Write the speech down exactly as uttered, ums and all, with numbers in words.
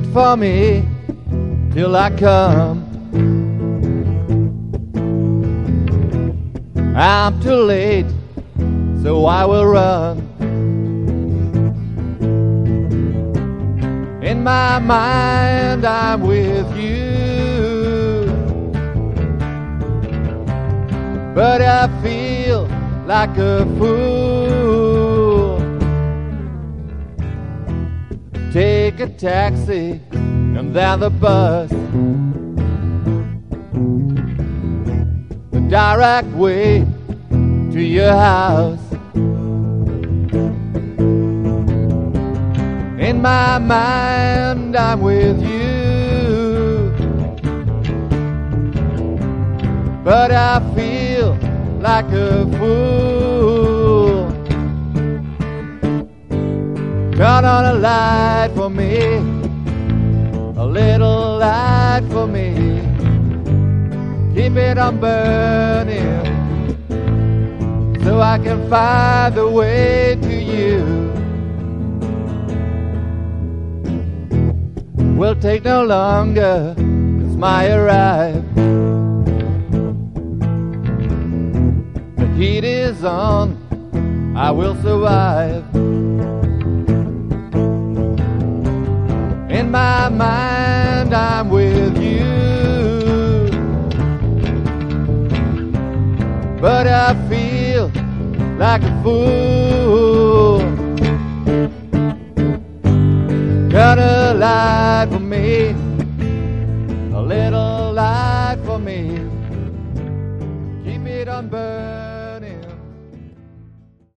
wait for me till I come. I'm too late, so I will run. In my mind I'm with you, but I feel like a fool. Take a taxi and then the bus, the direct way to your house. In my mind I'm with you, but I feel like a fool. Turn on a light for me, a little light for me. Keep it on burning so I can find the way to you. Will take no longer, it's my arrive. The heat is on, I will survive. In my mind I'm with you, but I feel like a fool. Turn a light for me, a little light for me. Keep it on burning.